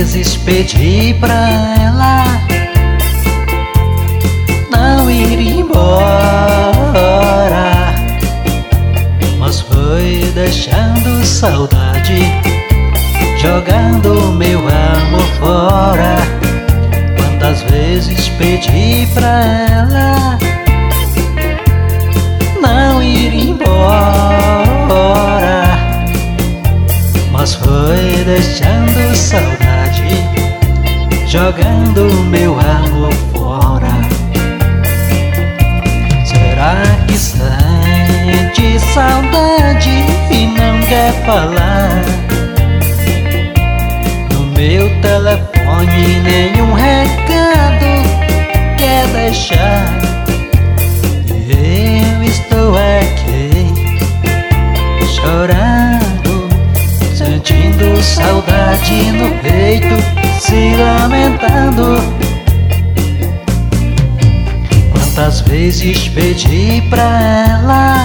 vezes pedi pra ela não ir embora, mas foi deixando saudade, jogando meu amor fora. Quantas vezes pedi pra ela não ir embora, mas foi deixando saudade, jogando meu amor fora. Será que sente saudade e não quer falar? No meu telefone nenhum recado quer deixar. Eu estou aqui chorando, sentindo saudade no peito, se lamentando. Quantas vezes pedi pra ela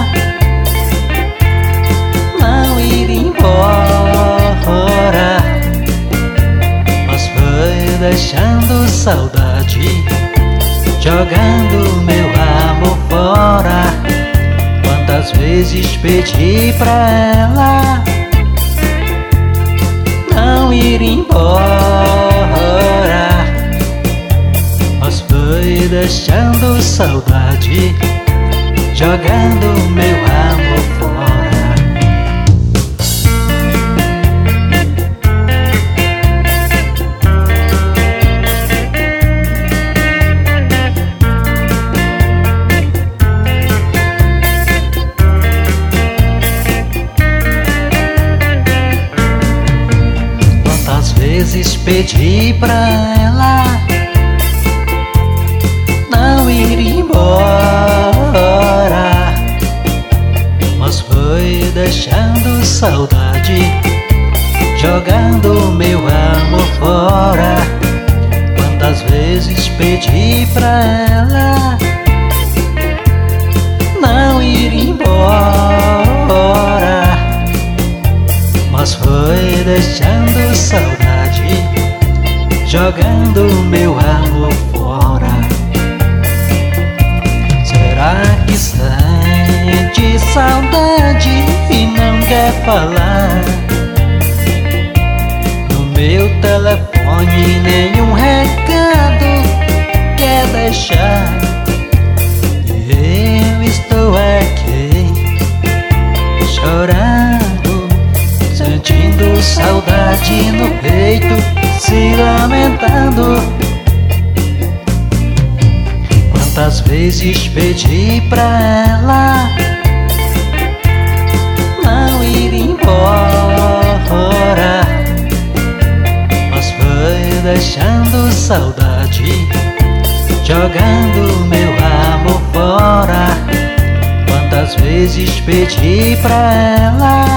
não ir embora, mas foi deixando saudade, jogando meu amor fora. Quantas vezes pedi pra ela não ir embora, mas foi deixando saudade, jogando meu amor fora. Vezes pedi pra ela não ir embora, mas foi deixando saudade, jogando meu amor fora. Quantas vezes pedi pra ela não ir embora, mas foi deixando saudade, jogando meu amor fora. Será que sente saudade e não quer falar? No meu telefone nenhum recado quer deixar. Eu estou aqui chorando, sentindo saudade no peito, se lamentando. Quantas vezes pedi pra ela não ir embora, mas foi deixando saudade, jogando meu amor fora. Quantas vezes pedi pra ela